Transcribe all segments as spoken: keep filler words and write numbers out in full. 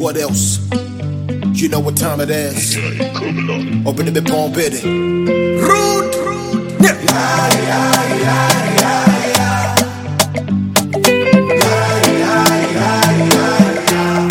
What else? You know what time it is. Open the palm bitty. Rude. Yeah. Yeah, yeah, yeah, yeah, yeah. Yeah, yeah, yeah,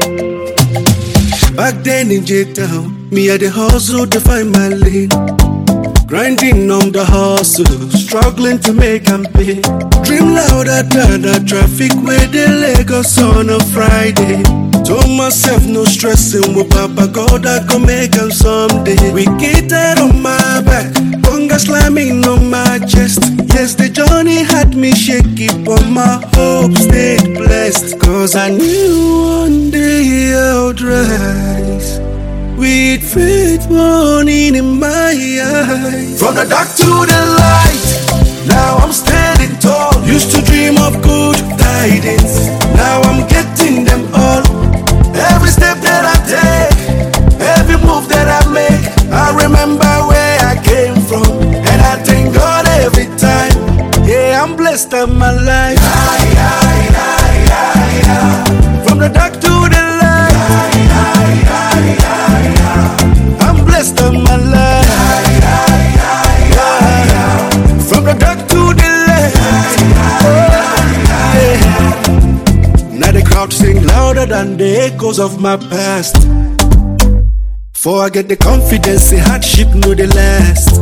yeah. Back then in J-Town, me had the hustle to find my lane. Grinding on the hustle, struggling to make and pay. Dream louder than the traffic with the Lagos on a Friday. Told myself no stressing with Papa God, I could make him someday. We gated on my back, conga slamming on my chest. Yes, the journey had me shaky, but my hope stayed blessed. Cause I knew one day I would rise with faith burning in my eyes. From the dark to the light, now I'm standing tall. Used to dream of good tidings, now I'm getting them all. Every step that I take, every move that I make, I remember where I came from, and I thank God every time. Yeah, I'm blessed of my life. Yeah, yeah, yeah, yeah, yeah. From the dark to the light. Yeah, yeah, yeah, yeah, yeah. I'm blessed of my life. Yeah, yeah, yeah, yeah, yeah. From the dark to the light. Yeah, yeah, yeah, yeah. Now the crowd sing louder than the echoes of my past. For I get the confidence, the hardship know the last.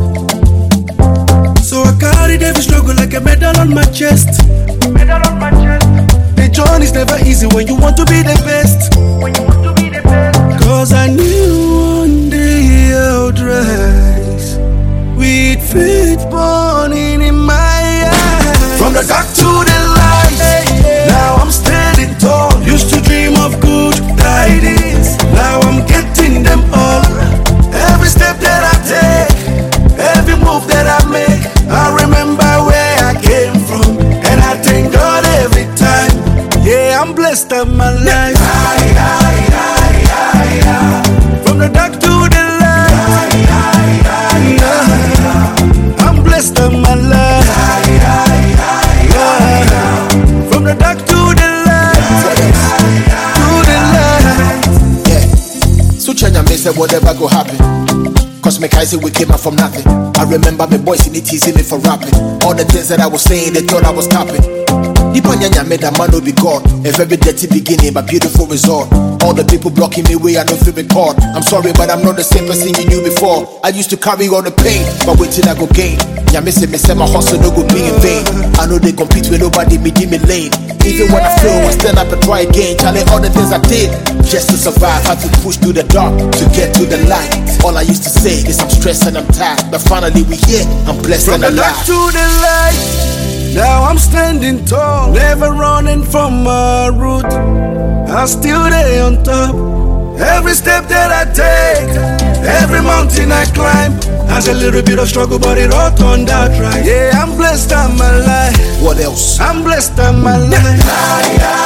So I carried every struggle like a medal on my chest. Medal on my chest. The journey's never easy when you want to be the best. When you want to be the best. Cause I knew one day I would rise with faith burning in my eyes. From the dark to the light, now I'm standing tall. Used to dream of good tidings, now I'm getting them all. Every step that I take, every move that I make, I remember where I came from, and I thank God every time. Yeah, I'm blessed of my life. Yeah, yeah, yeah, yeah, yeah. From the dark to the light. Yeah, yeah, yeah, yeah. I'm blessed of my life. Yeah, yeah, yeah, yeah, yeah. From the dark to the light. To the light. Yeah. So Chanya may say whatever go happen. Cause me kai say we came out from nothing. I remember me boys in it teasing me for rapping. All the things that I was saying, they thought I was capping. Deep on Nyanya made that man no be God. A very dirty beginning, but beautiful result. All the people blocking me way, I don't feel record. I'm sorry, but I'm not the same person you knew before. I used to carry all the pain, but wait till I go gain. Nyame say me say my hustle no go be in vain. I know they compete with nobody, me give me lane. Even when I fail, I stand up and try again. Charlie, all the things I did just to survive, had to push through the dark to get to the light. All I used to say is I'm stressed and I'm tired, but finally we here. I'm blessed From and the dark alive. to the light, now I'm standing tall, never running from my route. I'm still there on top. Every step that I take, every mountain I climb, has a little bit of struggle, but it all turned out right. Yeah, I'm blessed of my life. What else? I'm blessed of my life. Yeah, yeah.